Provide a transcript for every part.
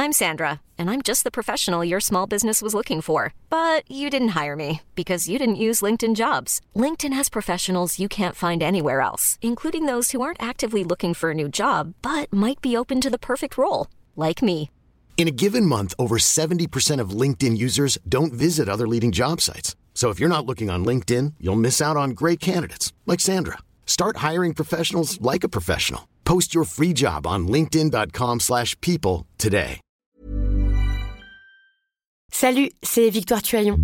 I'm Sandra, and I'm just the professional your small business was looking for. But you didn't hire me because you didn't use LinkedIn Jobs. LinkedIn has professionals you can't find anywhere else, including those who aren't actively looking for a new job, but might be open to the perfect role, like me. In a given month, over 70% of LinkedIn users don't visit other leading job sites. So if you're not looking on LinkedIn, you'll miss out on great candidates like Sandra. Start hiring professionals like a professional. Post your free job on linkedin.com/people today. Salut, c'est Victoire Tuaillon.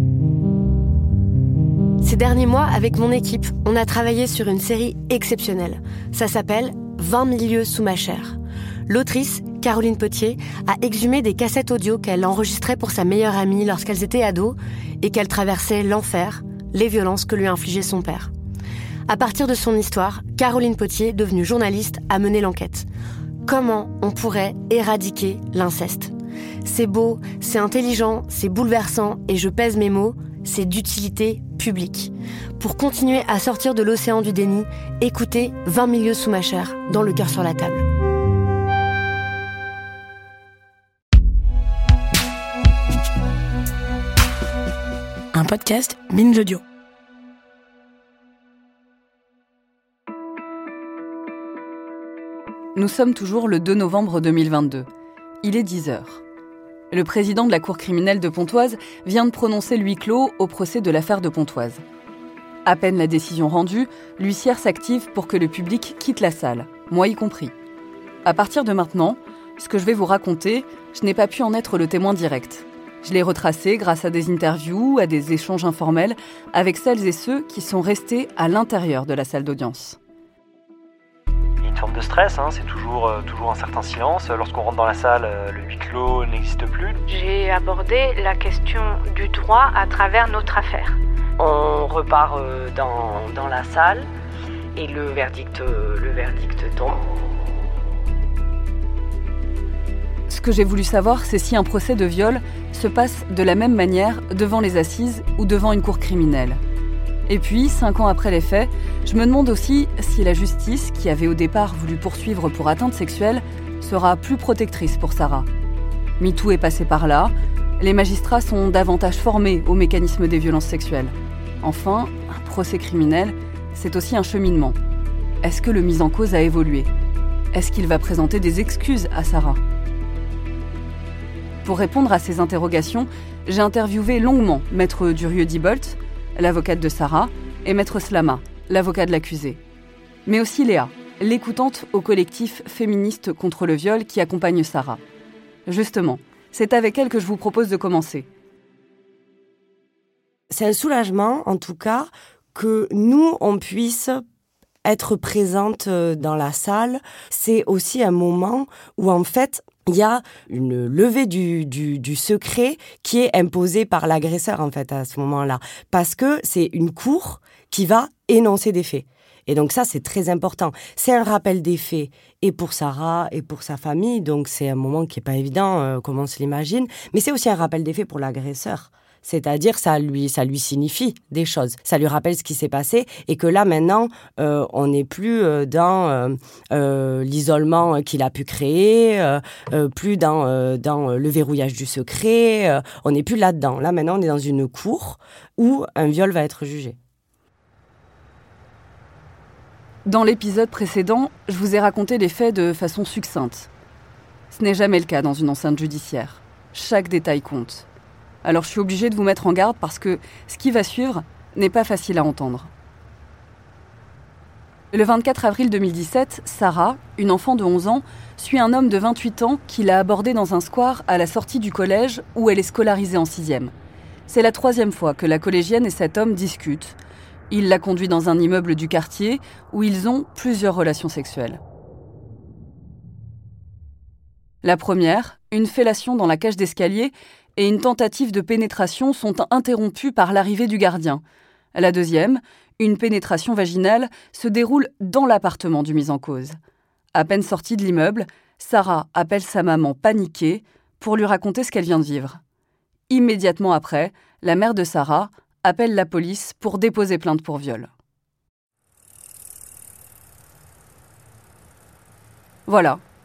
Ces derniers mois, avec mon équipe, on a travaillé sur une série exceptionnelle. Ça s'appelle « 20 milieux sous ma chair ». L'autrice, Caroline Potier, a exhumé des cassettes audio qu'elle enregistrait pour sa meilleure amie lorsqu'elles étaient ados et qu'elle traversait l'enfer, les violences que lui infligeait son père. À partir de son histoire, Caroline Potier, devenue journaliste, a mené l'enquête. Comment on pourrait éradiquer l'inceste ? C'est beau, c'est intelligent, c'est bouleversant et je pèse mes mots, c'est d'utilité publique. Pour continuer à sortir de l'océan du déni, écoutez 20 milieux sous ma chair, dans Le cœur sur la table. Un podcast Binge Audio. Nous sommes toujours le 2 novembre 2022. Il est 10h. Le président de la Cour criminelle de Pontoise vient de prononcer le huis clos au procès de l'affaire de Pontoise. À peine la décision rendue, l'huissière s'active pour que le public quitte la salle, moi y compris. À partir de maintenant, ce que je vais vous raconter, je n'ai pas pu en être le témoin direct. Je l'ai retracé grâce à des interviews, à des échanges informels avec celles et ceux qui sont restés à l'intérieur de la salle d'audience. Il y a une forme de stress, c'est toujours un certain silence. Lorsqu'on rentre dans la salle, le huis clos n'existe plus. J'ai abordé la question du droit à travers notre affaire. On repart dans la salle et le verdict tombe. Ce que j'ai voulu savoir, c'est si un procès de viol se passe de la même manière devant les assises ou devant une cour criminelle. Et puis, 5 ans après les faits, je me demande aussi si la justice, qui avait au départ voulu poursuivre pour atteinte sexuelle, sera plus protectrice pour Sarah. MeToo est passé par là, les magistrats sont davantage formés au mécanisme des violences sexuelles. Enfin, un procès criminel, c'est aussi un cheminement. Est-ce que le mis en cause a évolué ? Est-ce qu'il va présenter des excuses à Sarah ? Pour répondre à ces interrogations, j'ai interviewé longuement Maître Durieux-Dibolt, l'avocate de Sarah, et Maître Slama, l'avocat de l'accusé. Mais aussi Léa, l'écoutante au collectif féministe contre le viol qui accompagne Sarah. Justement, c'est avec elle que je vous propose de commencer. C'est un soulagement, en tout cas, que nous, on puisse être présente dans la salle. C'est aussi un moment où, en fait, il y a une levée du secret qui est imposée par l'agresseur, en fait, à ce moment-là. Parce que c'est une cour qui va énoncer des faits. Et donc ça, c'est très important. C'est un rappel des faits, et pour Sarah, et pour sa famille. Donc c'est un moment qui n'est pas évident, comme on se l'imagine. Mais c'est aussi un rappel des faits pour l'agresseur. C'est-à-dire, ça lui signifie des choses. Ça lui rappelle ce qui s'est passé et que là, maintenant, on n'est plus dans l'isolement qu'il a pu créer, plus dans le verrouillage du secret. On n'est plus là-dedans. Là, maintenant, on est dans une cour où un viol va être jugé. Dans l'épisode précédent, je vous ai raconté les faits de façon succincte. Ce n'est jamais le cas dans une enceinte judiciaire. Chaque détail compte. Alors je suis obligée de vous mettre en garde parce que ce qui va suivre n'est pas facile à entendre. Le 24 avril 2017, Sarah, une enfant de 11 ans, suit un homme de 28 ans qui l'a abordée dans un square à la sortie du collège où elle est scolarisée en 6e. C'est la 3e fois que la collégienne et cet homme discutent. Il la conduit dans un immeuble du quartier où ils ont plusieurs relations sexuelles. La première, une fellation dans la cage d'escalier, et une tentative de pénétration sont interrompues par l'arrivée du gardien. La deuxième, une pénétration vaginale, se déroule dans l'appartement du mis en cause. À peine sortie de l'immeuble, Sarah appelle sa maman paniquée pour lui raconter ce qu'elle vient de vivre. Immédiatement après, la mère de Sarah appelle la police pour déposer plainte pour viol. Voilà,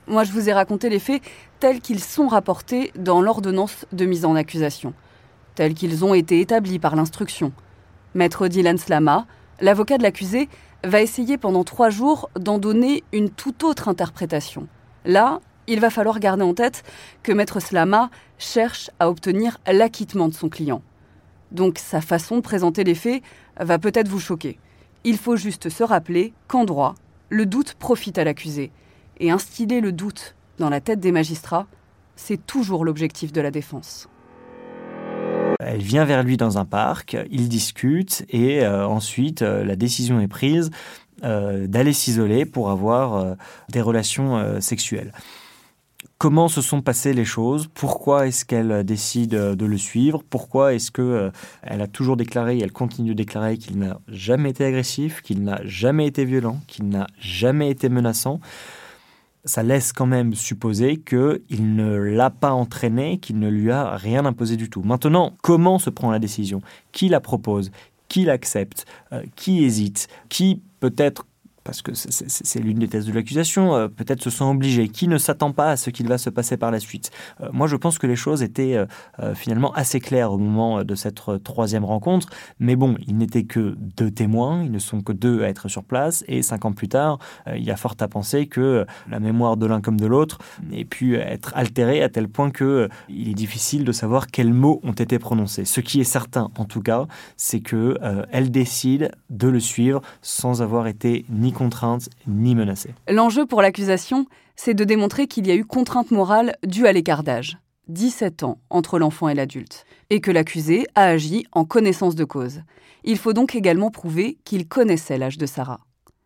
Moi, je vous ai raconté les faits tels qu'ils sont rapportés dans l'ordonnance de mise en accusation, tels qu'ils ont été établis par l'instruction. Maître Dylan Slama, l'avocat de l'accusé, va essayer pendant 3 jours d'en donner une toute autre interprétation. Là, il va falloir garder en tête que Maître Slama cherche à obtenir l'acquittement de son client. Donc sa façon de présenter les faits va peut-être vous choquer. Il faut juste se rappeler qu'en droit, le doute profite à l'accusé. Et instiller le doute dans la tête des magistrats, c'est toujours l'objectif de la défense. Elle vient vers lui dans un parc, ils discutent et ensuite la décision est prise d'aller s'isoler pour avoir des relations sexuelles. Comment se sont passées les choses ? Pourquoi est-ce qu'elle décide de le suivre ? Pourquoi est-ce qu'elle a toujours déclaré et elle continue de déclarer qu'il n'a jamais été agressif, qu'il n'a jamais été violent, qu'il n'a jamais été menaçant ? Ça laisse quand même supposer qu'il ne l'a pas entraîné, qu'il ne lui a rien imposé du tout. Maintenant, comment se prend la décision ? Qui la propose ? Qui l'accepte ? Qui hésite ? Qui peut-être, parce que c'est l'une des thèses de l'accusation, peut-être se sent obligé, qui ne s'attend pas à ce qu'il va se passer par la suite. Moi, je pense que les choses étaient finalement assez claires au moment de cette 3e rencontre, mais bon, il n'était que 2 témoins, ils ne sont que 2 à être sur place, et 5 ans plus tard, il y a fort à penser que la mémoire de l'un comme de l'autre ait pu être altérée à tel point qu'il est difficile de savoir quels mots ont été prononcés. Ce qui est certain, en tout cas, c'est qu'elle décide de le suivre sans avoir été ni contrainte ni menacée. L'enjeu pour l'accusation, c'est de démontrer qu'il y a eu contrainte morale due à l'écart d'âge, 17 ans entre l'enfant et l'adulte, et que l'accusé a agi en connaissance de cause. Il faut donc également prouver qu'il connaissait l'âge de Sarah.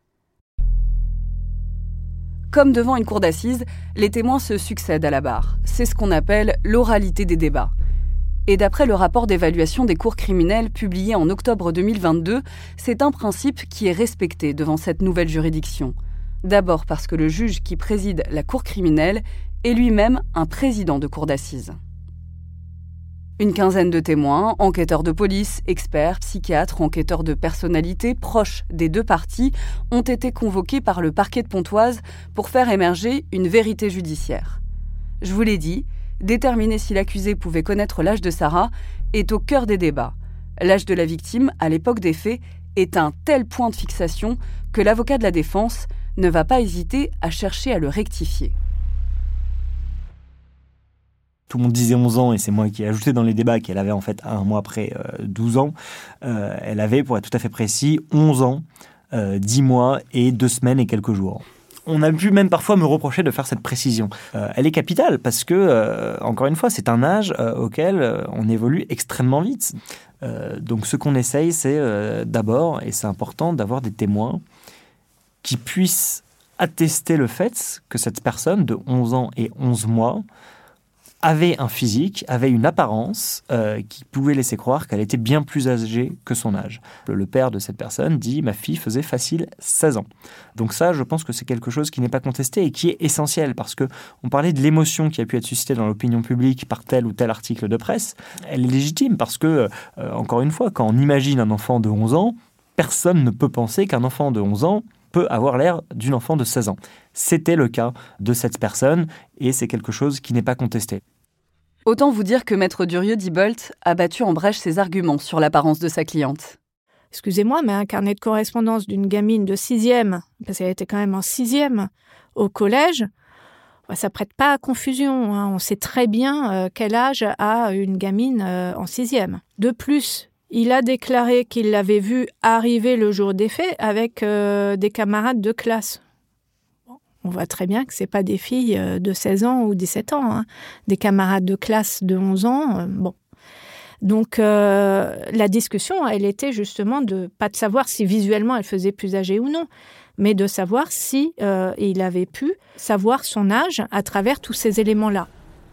Comme devant une cour d'assises, les témoins se succèdent à la barre. C'est ce qu'on appelle l'oralité des débats. Et d'après le rapport d'évaluation des cours criminelles publié en octobre 2022, c'est un principe qui est respecté devant cette nouvelle juridiction. D'abord parce que le juge qui préside la cour criminelle est lui-même un président de cour d'assises. Une quinzaine de témoins, enquêteurs de police, experts, psychiatres, enquêteurs de personnalité proches des 2 parties ont été convoqués par le parquet de Pontoise pour faire émerger une vérité judiciaire. Je vous l'ai dit, déterminer si l'accusé pouvait connaître l'âge de Sarah est au cœur des débats. L'âge de la victime, à l'époque des faits, est un tel point de fixation que l'avocat de la défense ne va pas hésiter à chercher à le rectifier. Tout le monde disait 11 ans, et c'est moi qui ai ajouté dans les débats qu'elle avait en fait un mois après 12 ans. Elle avait, pour être tout à fait précis, 11 ans, 10 mois et 2 semaines et quelques jours. On a pu même parfois me reprocher de faire cette précision. Elle est capitale parce que, encore une fois, c'est un âge auquel on évolue extrêmement vite. Donc ce qu'on essaye, c'est d'abord, et c'est important, d'avoir des témoins qui puissent attester le fait que cette personne de 11 ans et 11 mois avait un physique, avait une apparence qui pouvait laisser croire qu'elle était bien plus âgée que son âge. Le père de cette personne dit « ma fille faisait facile 16 ans ». Donc ça, je pense que c'est quelque chose qui n'est pas contesté et qui est essentiel parce qu'on parlait de l'émotion qui a pu être suscitée dans l'opinion publique par tel ou tel article de presse. Elle est légitime parce que, encore une fois, quand on imagine un enfant de 11 ans, personne ne peut penser qu'un enfant de 11 ans peut avoir l'air d'une enfant de 16 ans. C'était le cas de cette personne et c'est quelque chose qui n'est pas contesté. Autant vous dire que Maître Durieux-Dibolt a battu en brèche ses arguments sur l'apparence de sa cliente. Excusez-moi, mais un carnet de correspondance d'une gamine de 6e, parce qu'elle était quand même en 6e, au collège, ça prête pas à confusion. On sait très bien quel âge a une gamine en 6e. De plus, il a déclaré qu'il l'avait vue arriver le jour des faits avec des camarades de classe. On voit très bien que ce n'est pas des filles de 16 ans ou 17 ans, des camarades de classe de 11 ans. Donc, la discussion, elle était justement pas de savoir si visuellement elle faisait plus âgée ou non, mais de savoir si il avait pu savoir son âge à travers tous ces éléments-là.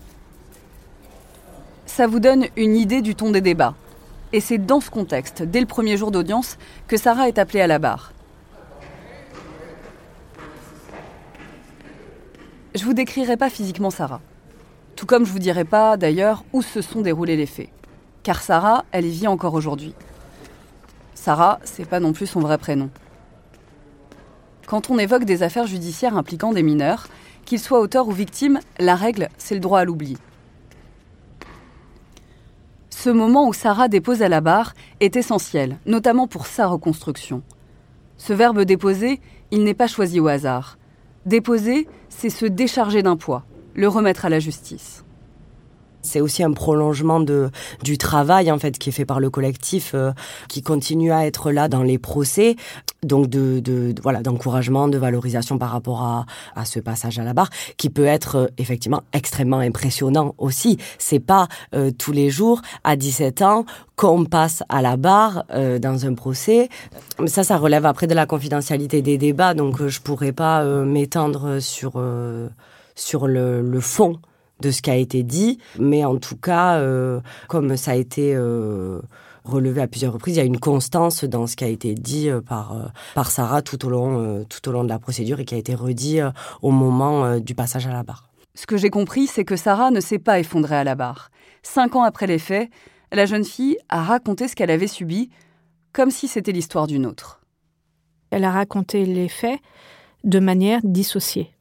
Ça vous donne une idée du ton des débats. Et c'est dans ce contexte, dès le premier jour d'audience, que Sarah est appelée à la barre. Je vous décrirai pas physiquement Sarah. Tout comme je vous dirai pas, d'ailleurs, où se sont déroulés les faits. Car Sarah, elle y vit encore aujourd'hui. Sarah, c'est pas non plus son vrai prénom. Quand on évoque des affaires judiciaires impliquant des mineurs, Qu'il soit auteur ou victime, la règle, c'est le droit à l'oubli. Ce moment où Sarah dépose à la barre est essentiel, notamment pour sa reconstruction. Ce verbe déposer, il n'est pas choisi au hasard. Déposer, c'est se décharger d'un poids, le remettre à la justice. C'est aussi un prolongement du travail en fait qui est fait par le collectif, qui continue à être là dans les procès, donc d'encouragement, de valorisation par rapport à ce passage à la barre, qui peut être effectivement extrêmement impressionnant aussi. C'est pas tous les jours à 17 ans qu'on passe à la barre dans un procès. Ça relève après de la confidentialité des débats, donc je pourrais pas m'étendre sur le fond de ce qui a été dit, mais en tout cas, comme ça a été relevé à plusieurs reprises, il y a une constance dans ce qui a été dit par Sarah tout au long de la procédure et qui a été redit au moment du passage à la barre. Ce que j'ai compris, c'est que Sarah ne s'est pas effondrée à la barre. 5 ans après les faits, la jeune fille a raconté ce qu'elle avait subi, comme si c'était l'histoire d'une autre. Elle a raconté les faits de manière dissociée,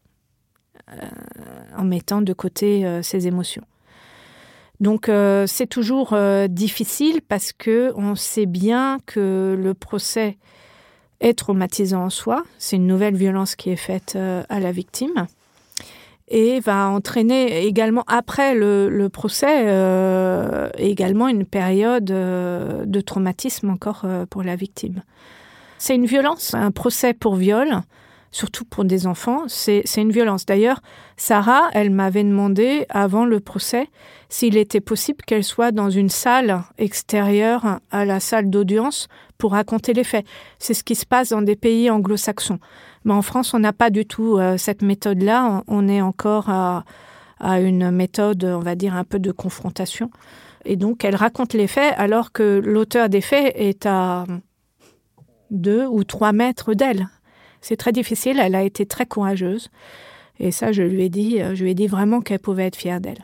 en mettant de côté ses émotions. Donc c'est toujours difficile parce qu'on sait bien que le procès est traumatisant en soi. C'est une nouvelle violence qui est faite à la victime et va entraîner également, après le procès, également une période de traumatisme encore pour la victime. C'est une violence, un procès pour viol, surtout pour des enfants, c'est une violence. D'ailleurs, Sarah, elle m'avait demandé, avant le procès, s'il était possible qu'elle soit dans une salle extérieure à la salle d'audience pour raconter les faits. C'est ce qui se passe dans des pays anglo-saxons. Mais en France, on n'a pas du tout cette méthode-là. On est encore à une méthode, on va dire, un peu de confrontation. Et donc, elle raconte les faits alors que l'auteur des faits est à 2 ou 3 mètres d'elle. C'est très difficile, elle a été très courageuse. Et ça, je lui ai dit vraiment qu'elle pouvait être fière d'elle.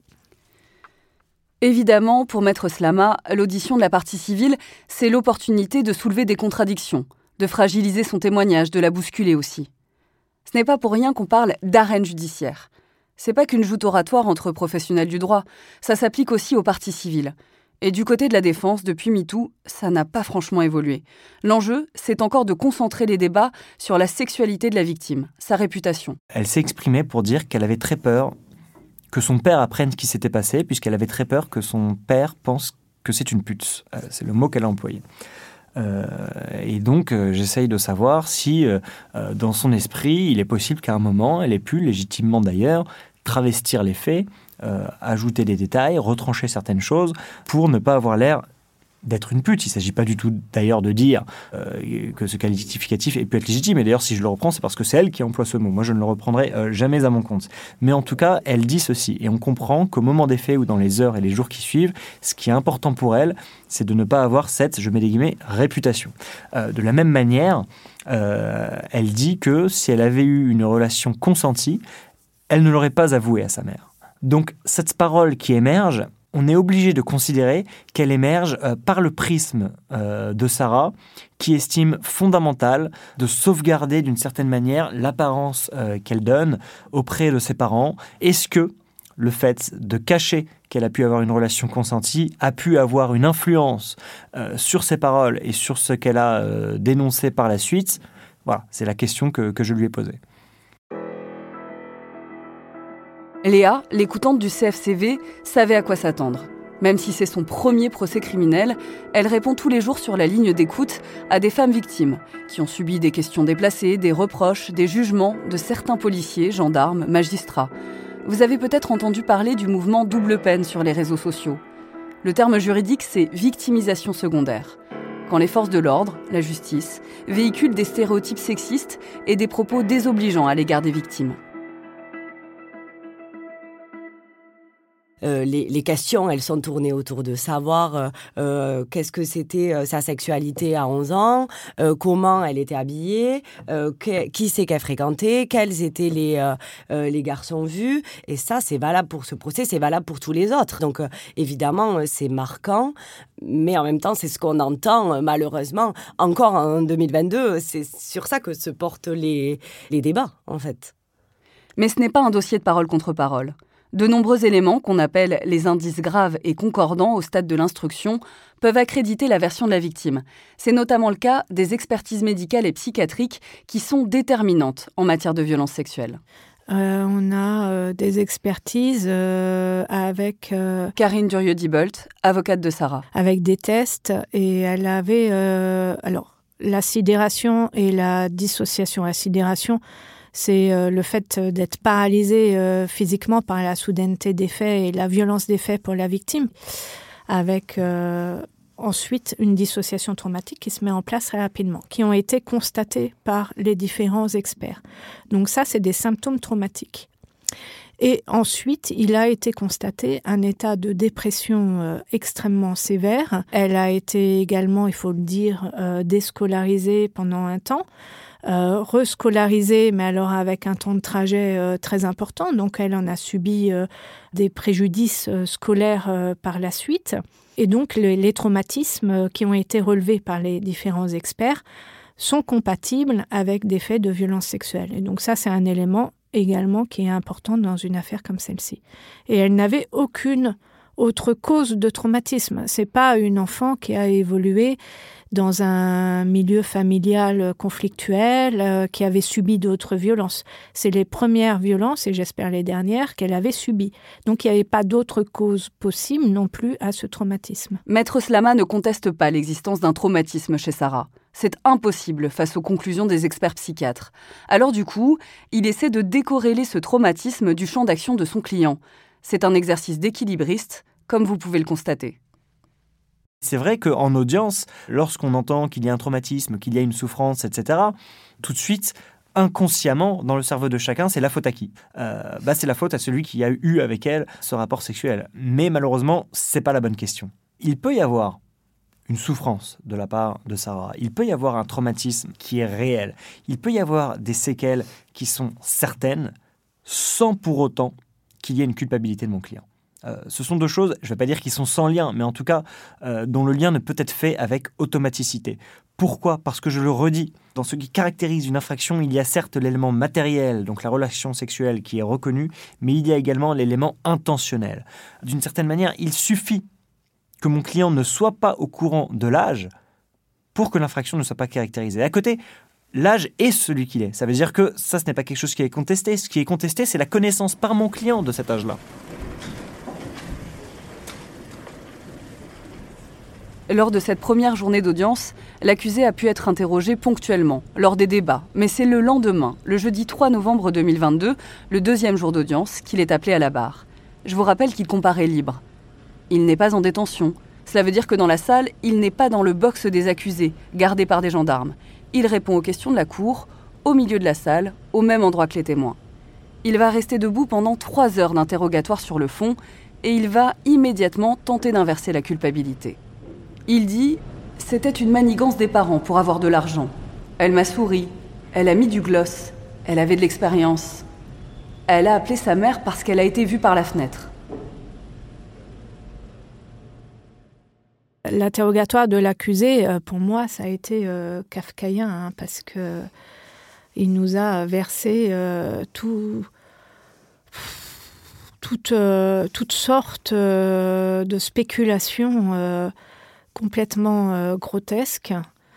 Évidemment, pour Maître Slama, l'audition de la partie civile, c'est l'opportunité de soulever des contradictions, de fragiliser son témoignage, de la bousculer aussi. Ce n'est pas pour rien qu'on parle d'arène judiciaire. C'est pas qu'une joute oratoire entre professionnels du droit, ça s'applique aussi aux parties civiles. Et du côté de la défense, depuis MeToo, ça n'a pas franchement évolué. L'enjeu, c'est encore de concentrer les débats sur la sexualité de la victime, sa réputation. Elle s'est exprimée pour dire qu'elle avait très peur que son père apprenne ce qui s'était passé, puisqu'elle avait très peur que son père pense que c'est une pute. C'est le mot qu'elle a employé. Et donc, j'essaye de savoir si, dans son esprit, il est possible qu'à un moment, elle ait pu, légitimement d'ailleurs, travestir les faits, ajouter des détails, retrancher certaines choses pour ne pas avoir l'air d'être une pute. Il ne s'agit pas du tout d'ailleurs de dire que ce qualificatif ait pu être légitime. Et d'ailleurs, si je le reprends, c'est parce que c'est elle qui emploie ce mot. Moi, je ne le reprendrai jamais à mon compte. Mais en tout cas, elle dit ceci. Et on comprend qu'au moment des faits ou dans les heures et les jours qui suivent, ce qui est important pour elle, c'est de ne pas avoir cette, je mets des guillemets, réputation. De la même manière, elle dit que si elle avait eu une relation consentie, elle ne l'aurait pas avouée à sa mère. Donc, cette parole qui émerge, on est obligé de considérer qu'elle émerge par le prisme de Sarah, qui estime fondamental de sauvegarder d'une certaine manière l'apparence qu'elle donne auprès de ses parents. Est-ce que le fait de cacher qu'elle a pu avoir une relation consentie a pu avoir une influence sur ses paroles et sur ce qu'elle a dénoncé par la suite? Voilà, c'est la question que je lui ai posée. Léa, l'écoutante du CFCV, savait à quoi s'attendre. Même si c'est son premier procès criminel, elle répond tous les jours sur la ligne d'écoute à des femmes victimes qui ont subi des questions déplacées, des reproches, des jugements de certains policiers, gendarmes, magistrats. Vous avez peut-être entendu parler du mouvement double peine sur les réseaux sociaux. Le terme juridique, c'est victimisation secondaire. Quand les forces de l'ordre, la justice, véhiculent des stéréotypes sexistes et des propos désobligeants à l'égard des victimes. Les questions, elles sont tournées autour de savoir qu'est-ce que c'était sa sexualité à 11 ans, comment elle était habillée, qui c'est qu'elle fréquentait, quels étaient les garçons vus. Et ça, c'est valable pour ce procès, c'est valable pour tous les autres. Donc, évidemment, c'est marquant, mais en même temps, c'est ce qu'on entend, malheureusement, encore en 2022. C'est sur ça que se portent les débats, en fait. Mais ce n'est pas un dossier de parole contre parole. De nombreux éléments, qu'on appelle les indices graves et concordants au stade de l'instruction, peuvent accréditer la version de la victime. C'est notamment le cas des expertises médicales et psychiatriques qui sont déterminantes en matière de violences sexuelles. On a des expertises avec... Karine Durieux-Diebolt, avocate de Sarah. Avec des tests, et elle avait... la sidération et la dissociation. La sidération, c'est le fait d'être paralysé physiquement par la soudaineté des faits et la violence des faits pour la victime, avec ensuite une dissociation traumatique qui se met en place très rapidement, qui ont été constatés par les différents experts. Donc ça, c'est des symptômes traumatiques. Et ensuite, il a été constaté un état de dépression extrêmement sévère. Elle a été également, il faut le dire, déscolarisée pendant un temps, rescolarisée, mais alors avec un temps de trajet très important. Donc, elle en a subi des préjudices scolaires par la suite. Et donc, les traumatismes qui ont été relevés par les différents experts sont compatibles avec des faits de violence sexuelle. Et donc ça, c'est un élément également qui est important dans une affaire comme celle-ci. Et elle n'avait aucune autre cause de traumatisme. C'est pas une enfant qui a évolué dans un milieu familial conflictuel, qui avait subi d'autres violences. C'est les premières violences, et j'espère les dernières, qu'elle avait subies. Donc il n'y avait pas d'autre cause possible non plus à ce traumatisme. Maître Slama ne conteste pas l'existence d'un traumatisme chez Sarah. C'est impossible face aux conclusions des experts psychiatres. Alors du coup, il essaie de décorréler ce traumatisme du champ d'action de son client. C'est un exercice d'équilibriste, comme vous pouvez le constater. C'est vrai qu'en audience, lorsqu'on entend qu'il y a un traumatisme, qu'il y a une souffrance, etc., tout de suite, inconsciemment, dans le cerveau de chacun, c'est la faute à qui ? C'est la faute à celui qui a eu avec elle ce rapport sexuel. Mais malheureusement, c'est pas la bonne question. Il peut y avoir une souffrance de la part de Sarah. Il peut y avoir un traumatisme qui est réel. Il peut y avoir des séquelles qui sont certaines, sans pour autant qu'il y ait une culpabilité de mon client. Ce sont deux choses, je ne vais pas dire qu'ils sont sans lien, mais en tout cas, dont le lien ne peut être fait avec automaticité. Pourquoi ? Parce que je le redis, dans ce qui caractérise une infraction, il y a certes l'élément matériel, donc la relation sexuelle qui est reconnue, mais il y a également l'élément intentionnel. D'une certaine manière, il suffit que mon client ne soit pas au courant de l'âge pour que l'infraction ne soit pas caractérisée. À côté, l'âge est celui qu'il est. Ça veut dire que ça, ce n'est pas quelque chose qui est contesté. Ce qui est contesté, c'est la connaissance par mon client de cet âge-là. Lors de cette première journée d'audience, l'accusé a pu être interrogé ponctuellement, lors des débats. Mais c'est le lendemain, le jeudi 3 novembre 2022, le deuxième jour d'audience, qu'il est appelé à la barre. Je vous rappelle qu'il comparaît libre. Il n'est pas en détention. Cela veut dire que dans la salle, il n'est pas dans le box des accusés, gardé par des gendarmes. Il répond aux questions de la cour, au milieu de la salle, au même endroit que les témoins. Il va rester debout pendant 3 heures d'interrogatoire sur le fond et il va immédiatement tenter d'inverser la culpabilité. Il dit « C'était une manigance des parents pour avoir de l'argent. Elle m'a souri, elle a mis du gloss, elle avait de l'expérience. Elle a appelé sa mère parce qu'elle a été vue par la fenêtre. » L'interrogatoire de l'accusé, pour moi, ça a été kafkaïen, parce que il nous a versé toutes sortes de spéculations complètement grotesques,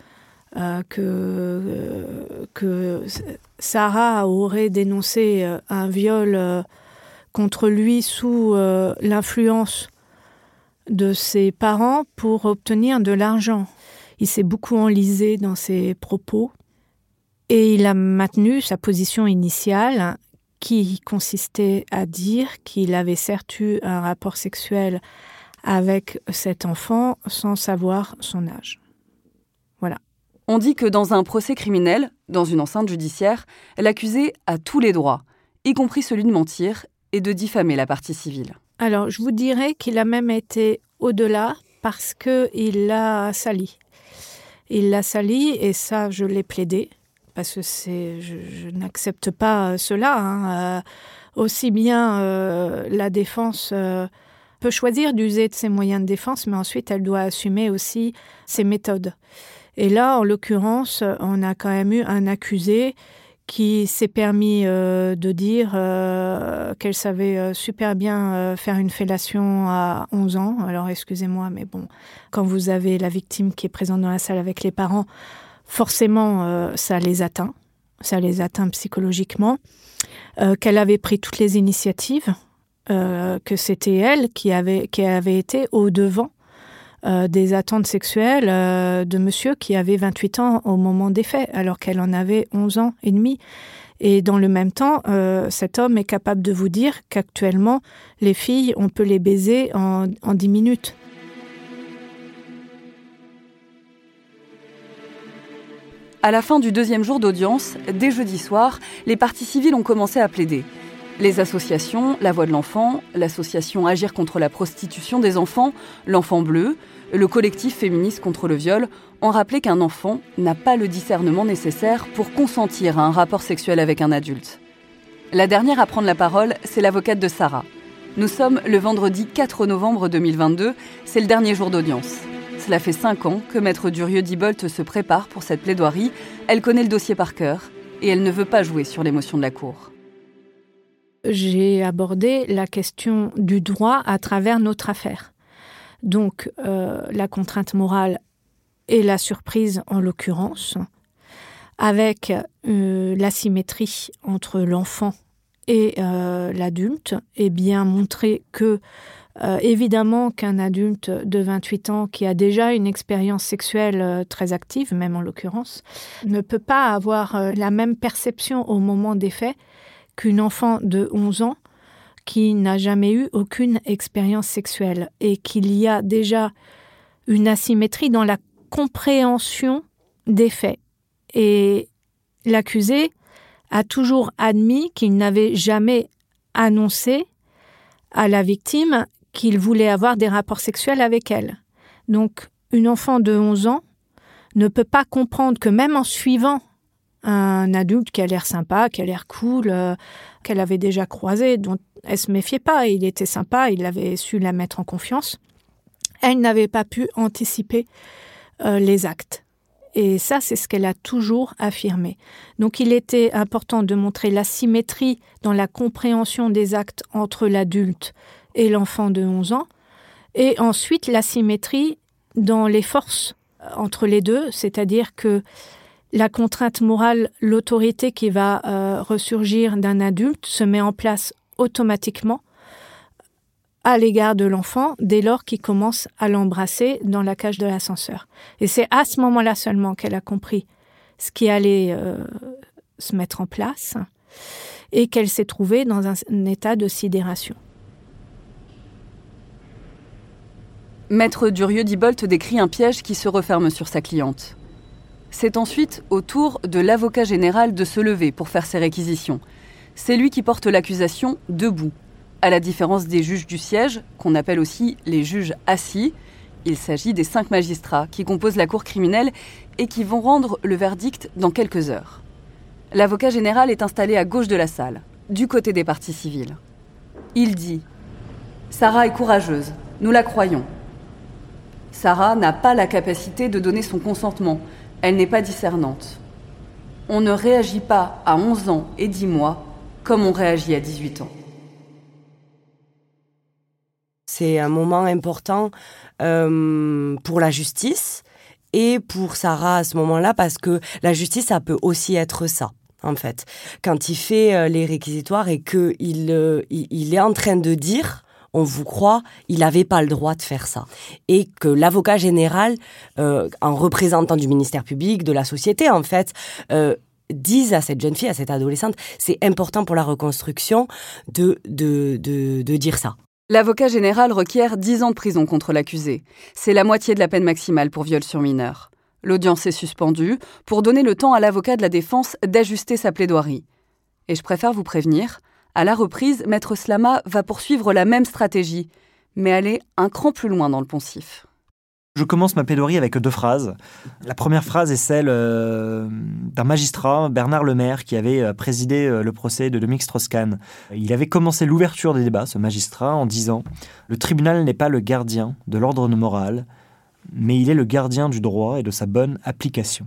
que Sarah aurait dénoncé un viol contre lui sous l'influence de ses parents pour obtenir de l'argent. Il s'est beaucoup enlisé dans ses propos et il a maintenu sa position initiale qui consistait à dire qu'il avait certes eu un rapport sexuel avec cet enfant sans savoir son âge. Voilà. On dit que dans un procès criminel, dans une enceinte judiciaire, l'accusé a tous les droits, y compris celui de mentir et de diffamer la partie civile. Alors, je vous dirais qu'il a même été au-delà parce qu'il l'a sali. Il l'a sali et ça, je l'ai plaidé parce que je n'accepte pas cela. Aussi bien la défense peut choisir d'user de ses moyens de défense, mais ensuite, elle doit assumer aussi ses méthodes. Et là, en l'occurrence, on a quand même eu un accusé qui s'est permis de dire qu'elle savait super bien faire une fellation à 11 ans. Alors, excusez-moi, mais bon, quand vous avez la victime qui est présente dans la salle avec les parents, forcément, ça les atteint psychologiquement. Qu'elle avait pris toutes les initiatives, que c'était elle qui avait été au-devant des attentes sexuelles de monsieur qui avait 28 ans au moment des faits, alors qu'elle en avait 11 ans et demi. Et dans le même temps, cet homme est capable de vous dire qu'actuellement, les filles, on peut les baiser en 10 minutes. À la fin du 2e jour d'audience, dès jeudi soir, les parties civiles ont commencé à plaider. Les associations, La Voix de l'Enfant, l'association Agir contre la prostitution des enfants, l'Enfant Bleu, le collectif féministe contre le viol ont rappelé qu'un enfant n'a pas le discernement nécessaire pour consentir à un rapport sexuel avec un adulte. La dernière à prendre la parole, c'est l'avocate de Sarah. Nous sommes le vendredi 4 novembre 2022, c'est le dernier jour d'audience. Cela fait 5 ans que Maître Durieux-Dibolt se prépare pour cette plaidoirie. Elle connaît le dossier par cœur et elle ne veut pas jouer sur l'émotion de la cour. J'ai abordé la question du droit à travers notre affaire. Donc, la contrainte morale et la surprise en l'occurrence, avec l'asymétrie entre l'enfant et l'adulte, et bien montrer que, évidemment, qu'un adulte de 28 ans qui a déjà une expérience sexuelle très active, même en l'occurrence, ne peut pas avoir la même perception au moment des faits qu'une enfant de 11 ans qui n'a jamais eu aucune expérience sexuelle et qu'il y a déjà une asymétrie dans la compréhension des faits. Et l'accusé a toujours admis qu'il n'avait jamais annoncé à la victime qu'il voulait avoir des rapports sexuels avec elle. Donc, une enfant de 11 ans ne peut pas comprendre que même en suivant un adulte qui a l'air sympa, qui a l'air cool, qu'elle avait déjà croisé, dont elle se méfiait pas, il était sympa, il avait su la mettre en confiance, elle n'avait pas pu anticiper les actes. Et ça, c'est ce qu'elle a toujours affirmé. Donc, il était important de montrer l'asymétrie dans la compréhension des actes entre l'adulte et l'enfant de 11 ans, et ensuite l'asymétrie dans les forces entre les deux, c'est-à-dire que la contrainte morale, l'autorité qui va ressurgir d'un adulte se met en place automatiquement à l'égard de l'enfant dès lors qu'il commence à l'embrasser dans la cage de l'ascenseur. Et c'est à ce moment-là seulement qu'elle a compris ce qui allait se mettre en place et qu'elle s'est trouvée dans un état de sidération. Maître Durieux-Dibolt décrit un piège qui se referme sur sa cliente. C'est ensuite au tour de l'avocat général de se lever pour faire ses réquisitions. C'est lui qui porte l'accusation debout. À la différence des juges du siège, qu'on appelle aussi les juges assis, il s'agit des 5 magistrats qui composent la cour criminelle et qui vont rendre le verdict dans quelques heures. L'avocat général est installé à gauche de la salle, du côté des parties civiles. Il dit « Sarah est courageuse, nous la croyons. Sarah n'a pas la capacité de donner son consentement. Elle n'est pas discernante. On ne réagit pas à 11 ans et 10 mois comme on réagit à 18 ans. » C'est un moment important pour la justice et pour Sarah à ce moment-là, parce que la justice, ça peut aussi être ça, en fait. Quand il fait les réquisitoires et qu'il est en train de dire... on vous croit, il n'avait pas le droit de faire ça. Et que l'avocat général, en représentant du ministère public, de la société, en fait, dise à cette jeune fille, à cette adolescente, c'est important pour la reconstruction de dire ça. L'avocat général requiert 10 ans de prison contre l'accusé. C'est la moitié de la peine maximale pour viol sur mineur. L'audience est suspendue pour donner le temps à l'avocat de la défense d'ajuster sa plaidoirie. Et je préfère vous prévenir, à la reprise, Maître Slama va poursuivre la même stratégie, mais aller un cran plus loin dans le poncif. Je commence ma plaidoirie avec 2 phrases. La première phrase est celle d'un magistrat, Bernard Lemaire, qui avait présidé le procès de Dominique Strauss-Kahn. Il avait commencé l'ouverture des débats, ce magistrat, en disant « Le tribunal n'est pas le gardien de l'ordre moral, mais il est le gardien du droit et de sa bonne application. »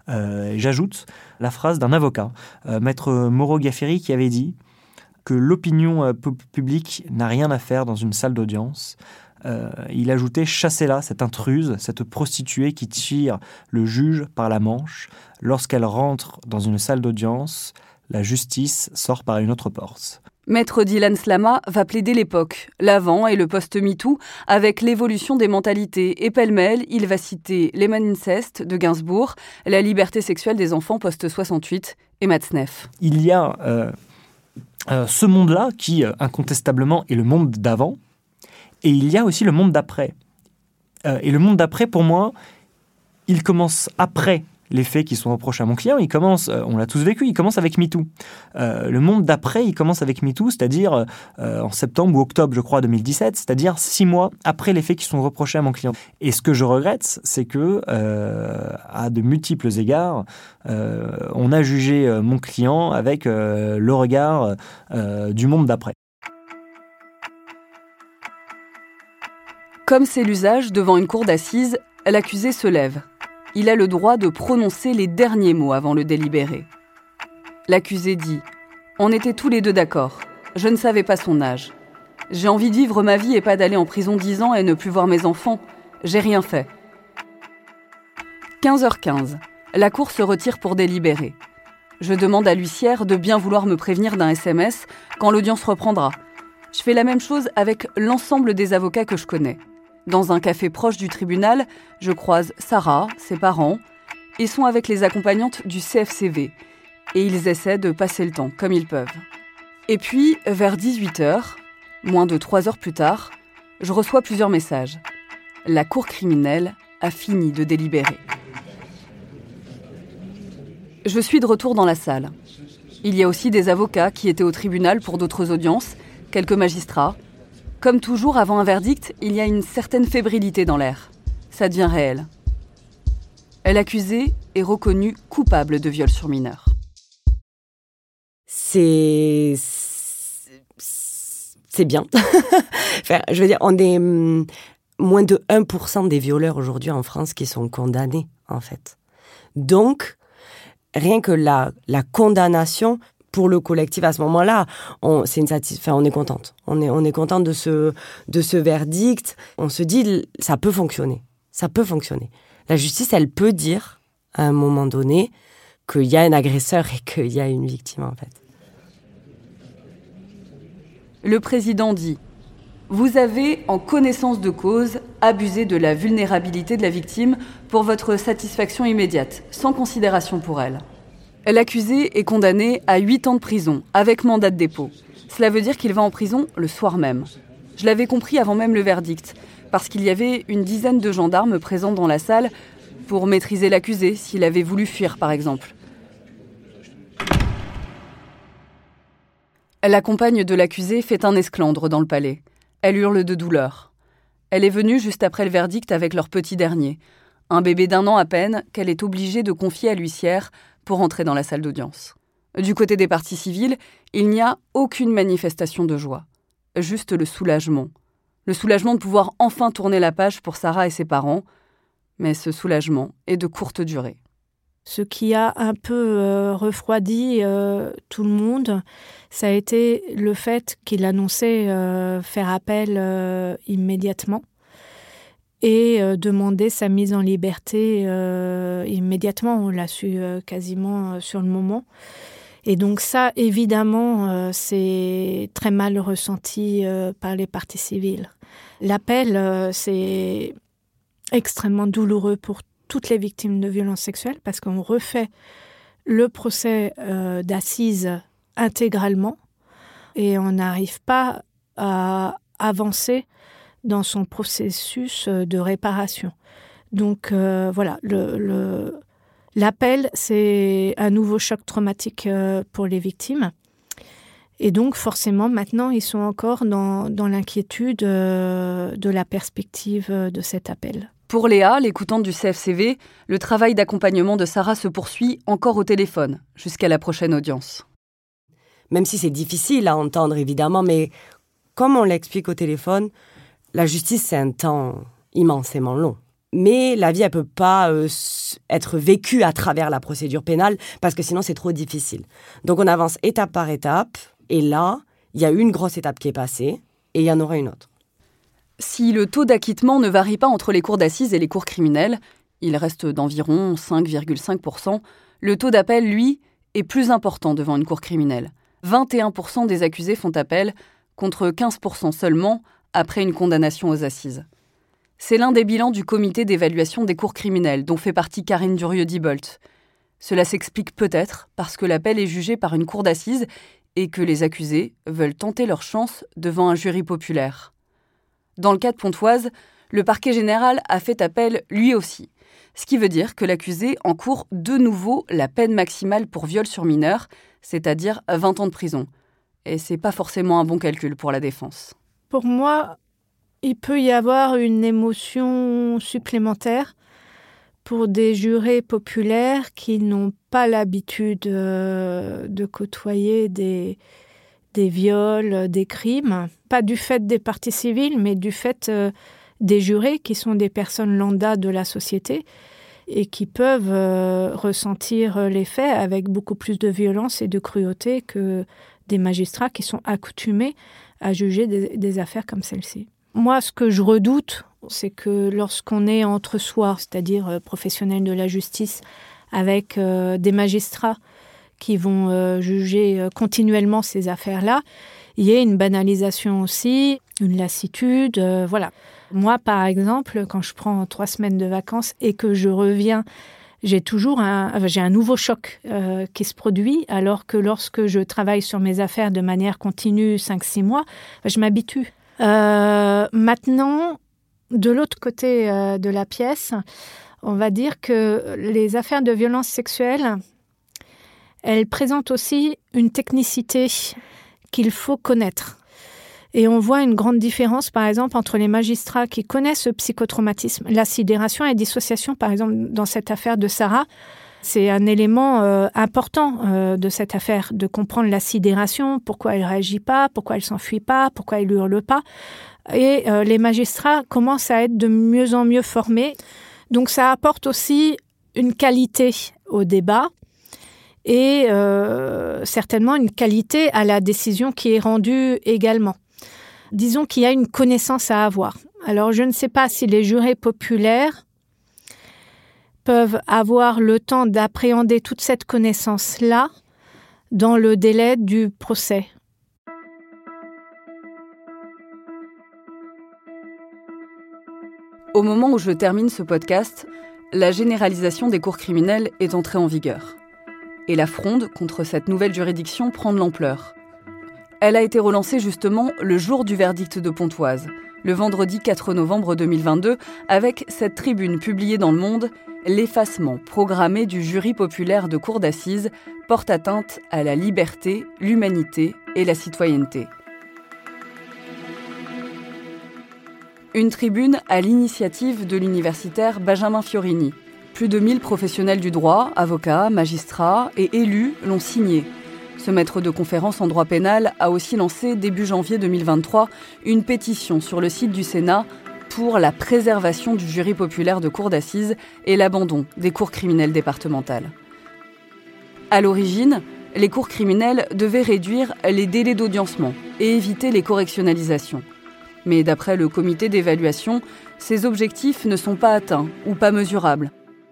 J'ajoute la phrase d'un avocat, Maître Moreau-Gafféry, qui avait dit que l'opinion publique n'a rien à faire dans une salle d'audience. Il ajoutait « Chassez-la, cette intruse, cette prostituée qui tire le juge par la manche. Lorsqu'elle rentre dans une salle d'audience, la justice sort par une autre porte. » Maître Dylan Slama va plaider l'époque, l'avant et le post-MeToo, avec l'évolution des mentalités. Et pêle-mêle, il va citer Lehman Incest de Gainsbourg, la liberté sexuelle des enfants post-68 et Matzneff. Il y a ce monde-là qui, incontestablement, est le monde d'avant, et il y a aussi le monde d'après. Et le monde d'après, pour moi, il commence après les faits qui sont reprochés à mon client. Il commence, on l'a tous vécu, il commence avec MeToo. Le monde d'après, il commence avec MeToo, c'est-à-dire en septembre ou octobre, je crois, 2017, c'est-à-dire 6 mois après les faits qui sont reprochés à mon client. Et ce que je regrette, c'est que, à de multiples égards, on a jugé mon client avec le regard du monde d'après. Comme c'est l'usage devant une cour d'assises, l'accusé se lève. Il a le droit de prononcer les derniers mots avant le délibéré. L'accusé dit « On était tous les deux d'accord. Je ne savais pas son âge. J'ai envie de vivre ma vie et pas d'aller en prison 10 ans et ne plus voir mes enfants. J'ai rien fait. » 15h15. La cour se retire pour délibérer. Je demande à l'huissière de bien vouloir me prévenir d'un SMS quand l'audience reprendra. Je fais la même chose avec l'ensemble des avocats que je connais. Dans un café proche du tribunal, je croise Sarah, ses parents. Ils sont avec les accompagnantes du CFCV. Et ils essaient de passer le temps comme ils peuvent. Et puis, vers 18h, moins de 3 heures plus tard, je reçois plusieurs messages. La cour criminelle a fini de délibérer. Je suis de retour dans la salle. Il y a aussi des avocats qui étaient au tribunal pour d'autres audiences, quelques magistrats. Comme toujours, avant un verdict, il y a une certaine fébrilité dans l'air. Ça devient réel. L'accusé est reconnu coupable de viol sur mineur. C'est bien. Enfin, je veux dire, on est moins de 1% des violeurs aujourd'hui en France qui sont condamnés, en fait. Donc, rien que la condamnation... Pour le collectif, à ce moment-là, on est contente. On est contente de ce verdict. On se dit, ça peut fonctionner. Ça peut fonctionner. La justice, elle peut dire, à un moment donné, qu'il y a un agresseur et qu'il y a une victime, en fait. Le président dit « Vous avez, en connaissance de cause, abusé de la vulnérabilité de la victime pour votre satisfaction immédiate, sans considération pour elle. » L'accusé est condamné à 8 ans de prison, avec mandat de dépôt. Cela veut dire qu'il va en prison le soir même. Je l'avais compris avant même le verdict, parce qu'il y avait une dizaine de gendarmes présents dans la salle pour maîtriser l'accusé s'il avait voulu fuir, par exemple. La compagne de l'accusé fait un esclandre dans le palais. Elle hurle de douleur. Elle est venue juste après le verdict avec leur petit dernier, un bébé d'1 an à peine qu'elle est obligée de confier à l'huissière pour entrer dans la salle d'audience. Du côté des parties civiles, il n'y a aucune manifestation de joie. Juste le soulagement. Le soulagement de pouvoir enfin tourner la page pour Sarah et ses parents. Mais ce soulagement est de courte durée. Ce qui a un peu refroidi tout le monde, ça a été le fait qu'il annonçait faire appel immédiatement et demander sa mise en liberté immédiatement. On l'a su quasiment sur le moment. Et donc ça, évidemment, c'est très mal ressenti par les parties civiles. L'appel, c'est extrêmement douloureux pour toutes les victimes de violences sexuelles parce qu'on refait le procès d'assises intégralement et on n'arrive pas à avancer dans son processus de réparation. Donc voilà, l'appel, c'est un nouveau choc traumatique pour les victimes. Et donc forcément, maintenant, ils sont encore dans l'inquiétude de la perspective de cet appel. Pour Léa, l'écoutante du CFCV, le travail d'accompagnement de Sarah se poursuit encore au téléphone, jusqu'à la prochaine audience. Même si c'est difficile à entendre, évidemment, mais comme on l'explique au téléphone, la justice, c'est un temps immensément long. Mais la vie, elle peut pas être vécue à travers la procédure pénale parce que sinon, c'est trop difficile. Donc, on avance étape par étape. Et là, il y a une grosse étape qui est passée et il y en aura une autre. Si le taux d'acquittement ne varie pas entre les cours d'assises et les cours criminels, il reste d'environ 5,5%, le taux d'appel, lui, est plus important devant une cour criminelle. 21% des accusés font appel, contre 15% seulement après une condamnation aux assises. C'est l'un des bilans du comité d'évaluation des cours criminels, dont fait partie Karine Durieux-Dibolt. Cela s'explique peut-être parce que l'appel est jugé par une cour d'assises et que les accusés veulent tenter leur chance devant un jury populaire. Dans le cas de Pontoise, le parquet général a fait appel lui aussi, ce qui veut dire que l'accusé encourt de nouveau la peine maximale pour viol sur mineur, c'est-à-dire 20 ans de prison. Et c'est pas forcément un bon calcul pour la défense. Pour moi, il peut y avoir une émotion supplémentaire pour des jurés populaires qui n'ont pas l'habitude de côtoyer des viols, des crimes. Pas du fait des parties civiles, mais du fait des jurés qui sont des personnes lambda de la société et qui peuvent ressentir les faits avec beaucoup plus de violence et de cruauté que des magistrats qui sont accoutumés à juger des affaires comme celle-ci. Moi, ce que je redoute, c'est que lorsqu'on est entre soi, c'est-à-dire professionnels de la justice, avec des magistrats qui vont juger continuellement ces affaires-là, il y ait une banalisation aussi, une lassitude, voilà. Moi, par exemple, quand je prends 3 semaines de vacances et que je reviens, j'ai un nouveau choc qui se produit, alors que lorsque je travaille sur mes affaires de manière continue 5-6 mois, je m'habitue. Maintenant, de l'autre côté de la pièce, on va dire que les affaires de violence sexuelle, elles présentent aussi une technicité qu'il faut connaître. Et on voit une grande différence, par exemple, entre les magistrats qui connaissent le psychotraumatisme, la sidération et la dissociation, par exemple, dans cette affaire de Sarah. C'est un élément important de cette affaire, de comprendre la sidération, pourquoi elle ne réagit pas, pourquoi elle ne s'enfuit pas, pourquoi elle ne hurle pas. Et les magistrats commencent à être de mieux en mieux formés. Donc ça apporte aussi une qualité au débat et certainement une qualité à la décision qui est rendue également. Disons qu'il y a une connaissance à avoir. Alors je ne sais pas si les jurés populaires peuvent avoir le temps d'appréhender toute cette connaissance-là dans le délai du procès. Au moment où je termine ce podcast, la généralisation des cours criminels est entrée en vigueur. Et la fronde contre cette nouvelle juridiction prend de l'ampleur. Elle a été relancée justement le jour du verdict de Pontoise, le vendredi 4 novembre 2022, avec cette tribune publiée dans Le Monde, « L'effacement programmé du jury populaire de cour d'assises porte atteinte à la liberté, l'humanité et la citoyenneté ». Une tribune à l'initiative de l'universitaire Benjamin Fiorini. Plus de 1000 professionnels du droit, avocats, magistrats et élus l'ont signé. Ce maître de conférence en droit pénal a aussi lancé début janvier 2023 une pétition sur le site du Sénat pour la préservation du jury populaire de cour d'assises et l'abandon des cours criminelles départementales. À l'origine, les cours criminelles devaient réduire les délais d'audiencement et éviter les correctionnalisations. Mais d'après le comité d'évaluation, ces objectifs ne sont pas atteints ou pas mesurables.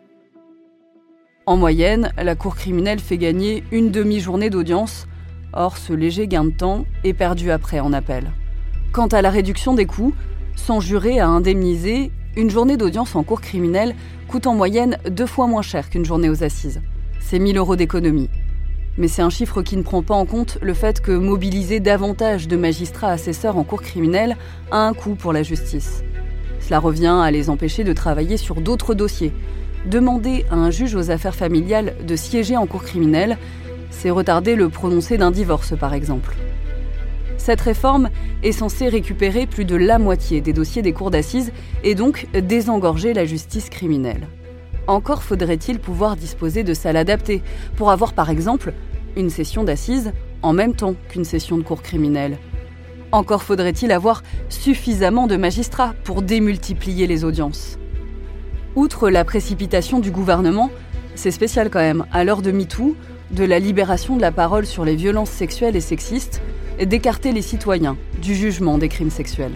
En moyenne, la cour criminelle fait gagner une demi-journée d'audience. Or, ce léger gain de temps est perdu après en appel. Quant à la réduction des coûts, sans juré à indemniser, une journée d'audience en cour criminelle coûte en moyenne 2 fois moins cher qu'une journée aux assises. C'est 1 000 € d'économie. Mais c'est un chiffre qui ne prend pas en compte le fait que mobiliser davantage de magistrats assesseurs en cour criminelle a un coût pour la justice. Cela revient à les empêcher de travailler sur d'autres dossiers. Demander à un juge aux affaires familiales de siéger en cour criminelle, c'est retarder le prononcé d'un divorce, par exemple. Cette réforme est censée récupérer plus de la moitié des dossiers des cours d'assises et donc désengorger la justice criminelle. Encore faudrait-il pouvoir disposer de salles adaptées pour avoir, par exemple, une session d'assises en même temps qu'une session de cour criminelle. Encore faudrait-il avoir suffisamment de magistrats pour démultiplier les audiences. Outre la précipitation du gouvernement, c'est spécial quand même, à l'heure de MeToo, de la libération de la parole sur les violences sexuelles et sexistes, et d'écarter les citoyens du jugement des crimes sexuels.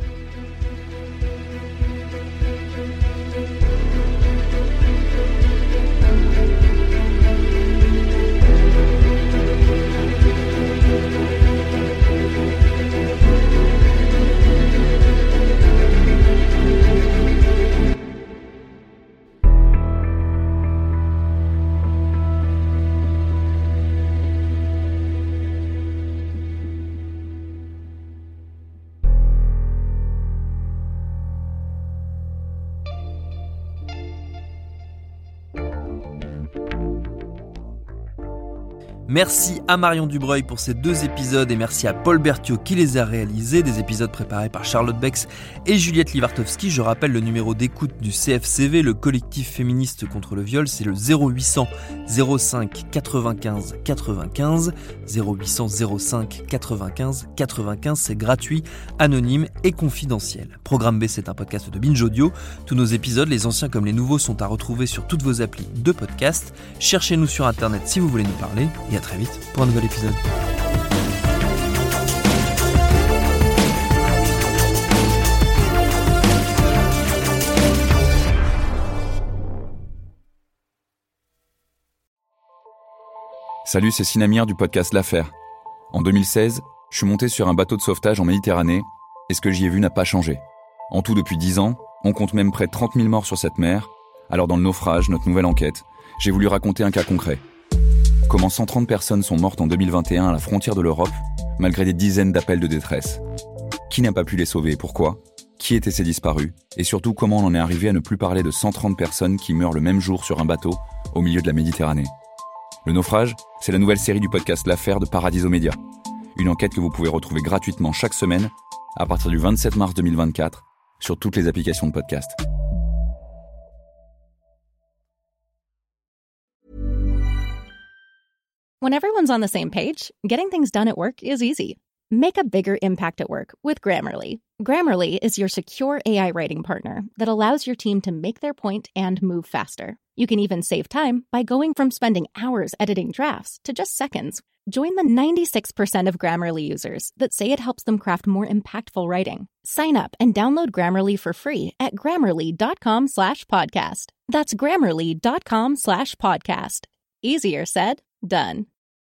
Merci à Marion Dubreuil pour ces 2 épisodes et merci à Paul Berthiaud qui les a réalisés. Des épisodes préparés par Charlotte Bex et Juliette Livartowski. Je rappelle le numéro d'écoute du CFCV, le collectif féministe contre le viol, c'est le 0800 05 95 95. 0800 05 95 95, c'est gratuit, anonyme et confidentiel. Programme B, c'est un podcast de Binge Audio. Tous nos épisodes, les anciens comme les nouveaux, sont à retrouver sur toutes vos applis de podcast. Cherchez-nous sur internet si vous voulez nous parler et à très vite pour un nouvel épisode. Salut, c'est Sinamir du podcast L'Affaire. En 2016, je suis monté sur un bateau de sauvetage en Méditerranée et ce que j'y ai vu n'a pas changé. En tout, depuis 10 ans, on compte même près de 30 000 morts sur cette mer. Alors dans le naufrage, notre nouvelle enquête, j'ai voulu raconter un cas concret. Comment 130 personnes sont mortes en 2021 à la frontière de l'Europe, malgré des dizaines d'appels de détresse. Qui n'a pas pu les sauver et pourquoi ? Qui étaient ces disparus ? Et surtout, comment on en est arrivé à ne plus parler de 130 personnes qui meurent le même jour sur un bateau, au milieu de la Méditerranée ? Le naufrage, c'est la nouvelle série du podcast L'Affaire de Paradiso Media. Une enquête que vous pouvez retrouver gratuitement chaque semaine, à partir du 27 mars 2024, sur toutes les applications de podcast. When everyone's on the same page, getting things done at work is easy. Make a bigger impact at work with Grammarly. Grammarly is your secure AI writing partner that allows your team to make their point and move faster. You can even save time by going from spending hours editing drafts to just seconds. Join the 96% of Grammarly users that say it helps them craft more impactful writing. Sign up and download Grammarly for free at Grammarly.com/podcast. That's Grammarly.com/podcast. Easier said, done.